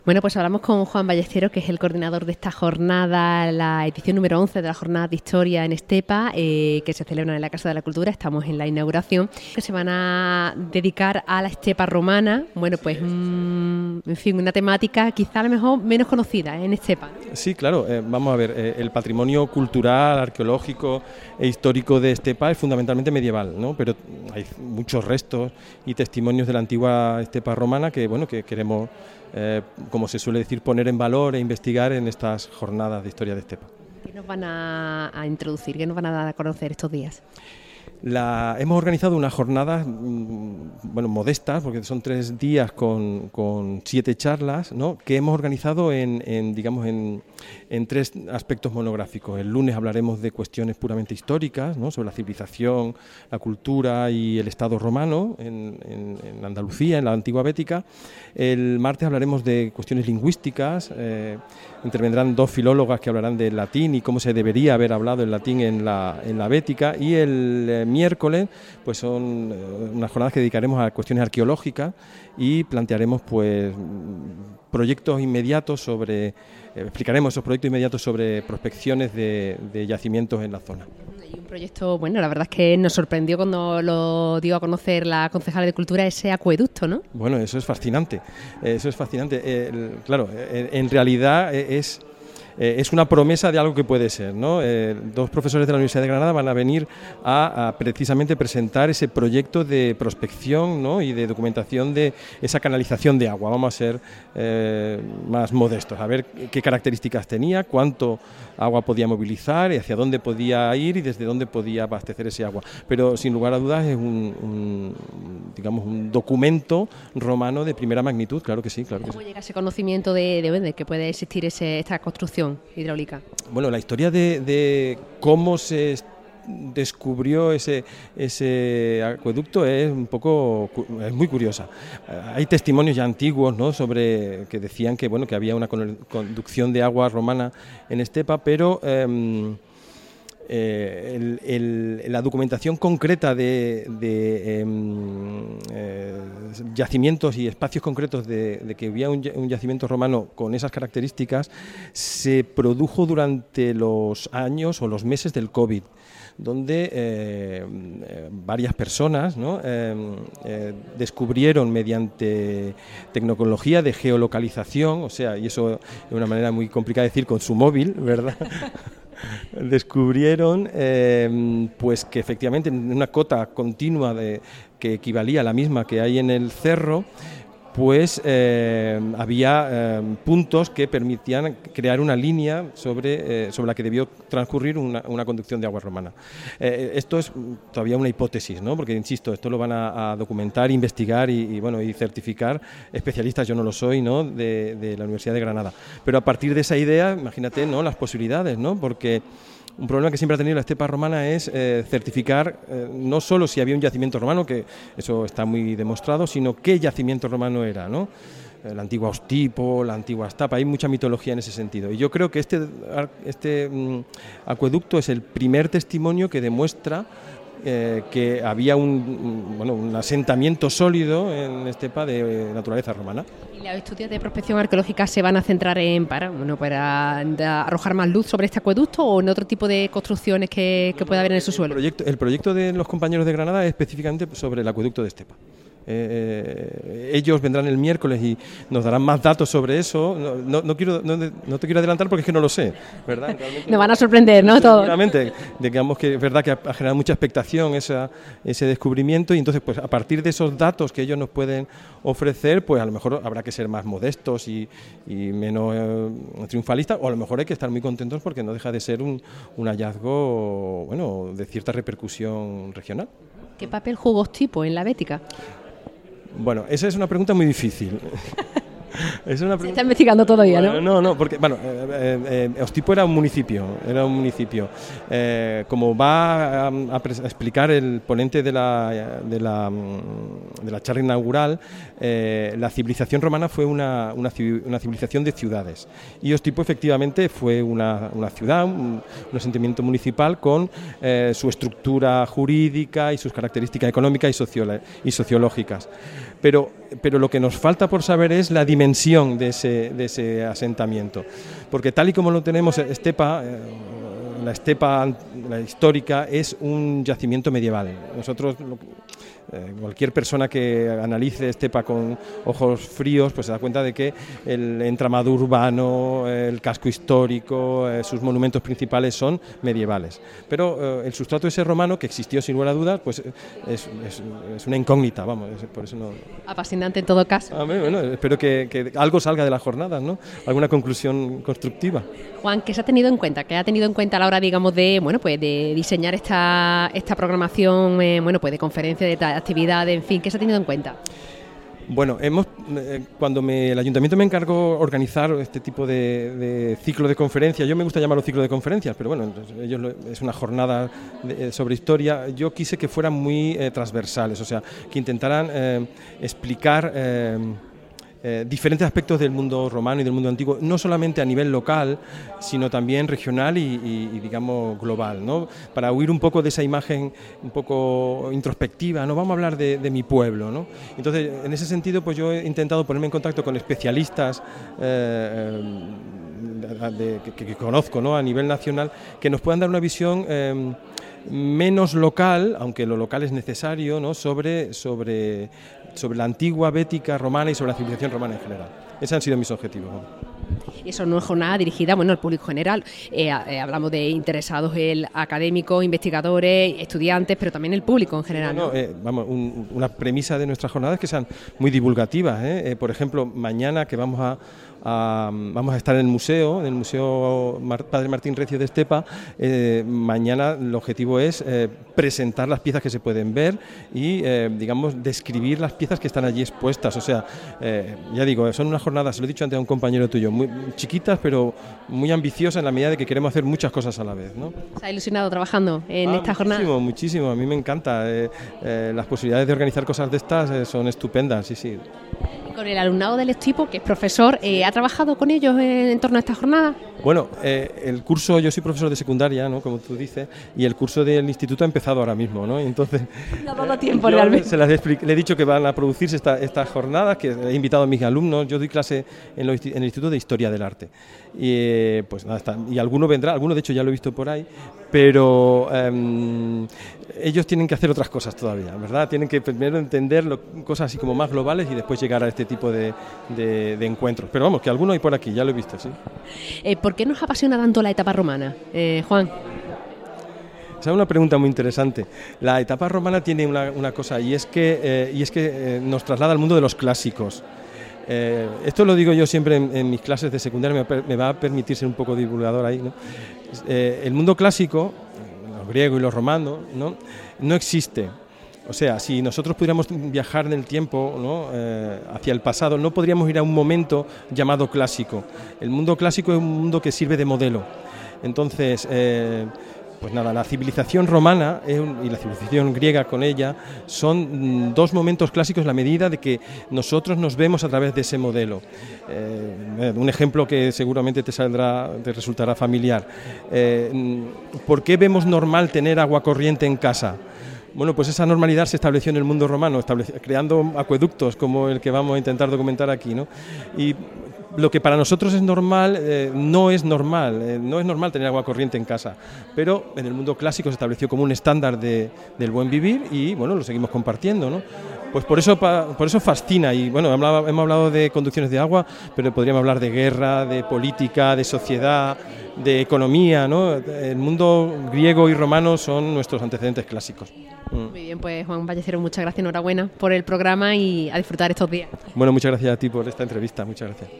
Bueno, pues hablamos con Juan Ballesteros, que es el coordinador de esta jornada, la edición número 11 de la Jornada de Historia en Estepa, que se celebra en la Casa de la Cultura. Estamos en la inauguración, que se van a dedicar a la estepa romana. Bueno, pues, en fin, una temática quizá a lo mejor menos conocida en Estepa, ¿no? Sí, claro. Vamos a ver, el patrimonio cultural, arqueológico e histórico de Estepa es fundamentalmente medieval, ¿no? Pero hay muchos restos y testimonios de la antigua estepa romana que, bueno, que queremos, como se suele decir, poner en valor e investigar en estas jornadas de historia de Estepa. ¿Qué nos van a introducir? ¿Qué nos van a dar a conocer estos días? Hemos organizado unas jornadas modestas, porque son 3 días con 7 charlas, ¿no?, que hemos organizado en 3 aspectos monográficos. El lunes hablaremos de cuestiones puramente históricas, ¿no?, sobre la civilización, la cultura y el Estado romano en Andalucía, en la antigua Bética. El martes hablaremos de cuestiones lingüísticas. Intervendrán 2 filólogas que hablarán del latín y cómo se debería haber hablado el latín en la Bética, y el miércoles pues son unas jornadas que dedicaremos a cuestiones arqueológicas y plantearemos pues proyectos inmediatos explicaremos esos proyectos inmediatos sobre prospecciones de yacimientos en la zona. Y un proyecto, bueno, la verdad es que nos sorprendió cuando lo dio a conocer la concejala de Cultura, ese acueducto, ¿no? Bueno, eso es fascinante, claro, en realidad es una promesa de algo que puede ser, ¿no? 2 profesores de la Universidad de Granada van a venir a precisamente presentar ese proyecto de prospección, ¿no?, y de documentación de esa canalización de agua. Vamos a ser más modestos, a ver qué características tenía, cuánto agua podía movilizar y hacia dónde podía ir y desde dónde podía abastecer ese agua. Pero sin lugar a dudas es un documento romano de primera magnitud, claro que sí. Claro que sí. ¿Cómo llega ese conocimiento de que puede existir esta construcción hidráulica? Bueno, la historia de cómo se descubrió ese acueducto es muy curiosa. Hay testimonios ya antiguos, ¿no?, sobre que decían que había una conducción de agua romana en Estepa, pero la documentación concreta de yacimientos y espacios concretos de que había un yacimiento romano con esas características se produjo durante los años o los meses del COVID, donde varias personas, ¿no?, descubrieron mediante tecnología de geolocalización, y eso es una manera muy complicada de decir, con su móvil, ¿verdad? Descubrieron pues que efectivamente en una cota continua que equivalía a la misma que hay en el cerro, pues había puntos que permitían crear una línea sobre la que debió transcurrir una conducción de agua romana. Esto es todavía una hipótesis, ¿no?, porque insisto, esto lo van a documentar, investigar y certificar especialistas. Yo no lo soy, ¿no?, de la Universidad de Granada, pero a partir de esa idea, imagínate, ¿no?, las posibilidades, ¿no?, porque un problema que siempre ha tenido la estepa romana es certificar no solo si había un yacimiento romano, que eso está muy demostrado, sino qué yacimiento romano era, ¿no? La antigua Ostipo, la antigua Astapa, hay mucha mitología en ese sentido. Y yo creo que este acueducto es el primer testimonio que demuestra que había un asentamiento sólido en Estepa de naturaleza romana. ¿Y los estudios de prospección arqueológica se van a centrar para arrojar más luz sobre este acueducto o en otro tipo de construcciones que pueda haber en el subsuelo? El proyecto de los compañeros de Granada es específicamente sobre el acueducto de Estepa. Ellos vendrán el miércoles y nos darán más datos sobre eso. No te quiero adelantar porque es que no lo sé, ¿verdad? Nos van a sorprender, ¿no? Todo. Seguramente, digamos que es verdad que ha generado mucha expectación ese descubrimiento, y entonces pues a partir de esos datos que ellos nos pueden ofrecer, pues a lo mejor habrá que ser más modestos y menos triunfalistas, o a lo mejor hay que estar muy contentos porque no deja de ser un hallazgo de cierta repercusión regional. ¿Qué papel jugó Ostipo en la Bética? Bueno, esa es una pregunta muy difícil. Se está investigando todavía, ¿no? No, porque Ostipo era un municipio. Como va a explicar el ponente de la charla inaugural, la civilización romana fue una civilización de ciudades, y Ostipo efectivamente fue una ciudad, un asentamiento municipal con su estructura jurídica y sus características económicas y sociológicas. pero lo que nos falta por saber es la dimensión de ese asentamiento, porque tal y como lo tenemos, la estepa la histórica es un yacimiento medieval. Nosotros, cualquier persona que analice estepa con ojos fríos, pues se da cuenta de que el entramado urbano, el casco histórico, sus monumentos principales son medievales. Pero el sustrato ese romano, que existió sin lugar a dudas, pues es una incógnita, vamos, por eso no... Apasionante en todo caso. Bueno, espero que algo salga de las jornadas, ¿no? Alguna conclusión constructiva. Juan, ¿qué se ha tenido en cuenta? ¿Qué ha tenido en cuenta a la hora, digamos, de diseñar esta programación, de conferencias, de actividades, en fin, ¿qué se ha tenido en cuenta? Bueno, cuando el ayuntamiento me encargó organizar este tipo de ciclo de conferencias, yo me gusta llamarlo ciclo de conferencias, pero bueno, es una jornada sobre historia, yo quise que fueran muy transversales, o sea, que intentaran explicar diferentes aspectos del mundo romano y del mundo antiguo, no solamente a nivel local, sino también regional y digamos global, ¿no? Para huir un poco de esa imagen un poco introspectiva, no vamos a hablar de mi pueblo, ¿no? Entonces, en ese sentido, pues yo he intentado ponerme en contacto con especialistas que conozco, ¿no? A nivel nacional, que nos puedan dar una visión menos local, aunque lo local es necesario, ¿no? sobre la antigua Bética romana y sobre la civilización romana en general. Esos han sido mis objetivos, ¿no? Eso no es jornada dirigida al público general. Hablamos de interesados, académicos, investigadores, estudiantes, pero también el público en general, ¿no? Una premisa de nuestras jornadas es que sean muy divulgativas, ¿eh? Por ejemplo, mañana que vamos a estar en el Museo Padre Martín Recio de Estepa, mañana el objetivo es presentar las piezas que se pueden ver y, digamos, describir las piezas que están allí expuestas. O sea, ya digo, son unas jornadas, se lo he dicho antes a un compañero tuyo, muy chiquitas, pero muy ambiciosas en la medida de que queremos hacer muchas cosas a la vez, ¿no? ¿Se ha ilusionado trabajando en esta jornada? Muchísimo, a mí me encanta. Las posibilidades de organizar cosas de estas son estupendas, sí. Con el alumnado del equipo, que es profesor, ¿ha trabajado con ellos en torno a esta jornada? Bueno, el curso, yo soy profesor de secundaria, ¿no? Como tú dices, y el curso del instituto ha empezado ahora mismo, ¿no? Y entonces, no ha dado tiempo realmente. Le he dicho que van a producirse estas jornadas, que he invitado a mis alumnos. Yo doy clase en el Instituto de Historia del Arte. Y pues nada, y alguno vendrá, alguno de hecho ya lo he visto por ahí, pero ellos tienen que hacer otras cosas todavía, ¿verdad? Tienen que primero entender cosas así como más globales y después llegar a este tipo de encuentros. Pero vamos, que alguno hay por aquí, ya lo he visto, sí. ¿Por qué nos apasiona tanto la etapa romana, Juan? Esa es una pregunta muy interesante. La etapa romana tiene una cosa, y es que nos traslada al mundo de los clásicos. Esto lo digo yo siempre en mis clases de secundaria, me va a permitir ser un poco divulgador ahí, ¿no? El mundo clásico, los griegos y los romanos, no existe. O sea, si nosotros pudiéramos viajar en el tiempo, ¿no? Hacia el pasado, no podríamos ir a un momento llamado clásico. El mundo clásico es un mundo que sirve de modelo. Entonces, pues nada, la civilización romana y la civilización griega con ella son dos momentos clásicos en la medida de que nosotros nos vemos a través de ese modelo. Un ejemplo que seguramente te resultará familiar. ¿Por qué vemos normal tener agua corriente en casa? Bueno, pues esa normalidad se estableció en el mundo romano, creando acueductos como el que vamos a intentar documentar aquí, ¿no? Y lo que para nosotros es normal, no es normal tener agua corriente en casa, pero en el mundo clásico se estableció como un estándar del buen vivir y bueno, lo seguimos compartiendo, ¿no? Pues por eso fascina y bueno, hemos hablado de conducciones de agua, pero podríamos hablar de guerra, de política, de sociedad, de economía, ¿no? El mundo griego y romano son nuestros antecedentes clásicos. Muy bien, pues Juan Ballesteros, muchas gracias, enhorabuena por el programa y a disfrutar estos días. Bueno, muchas gracias a ti por esta entrevista, muchas gracias.